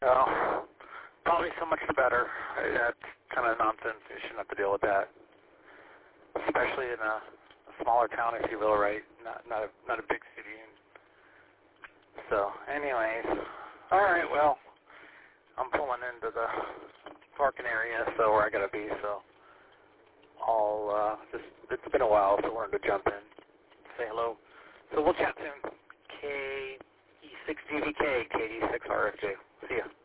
Well, probably so much the better. That's kind of nonsense. You shouldn't have to deal with that, especially in a smaller town, if you will, right? Not a big city. So, anyways, all right. Well, I'm pulling into the parking area, so where I gotta be. So, it's been a while, so I wanted to jump in, say hello. So we'll chat soon. KE6GVK, KD6RFJ. See ya.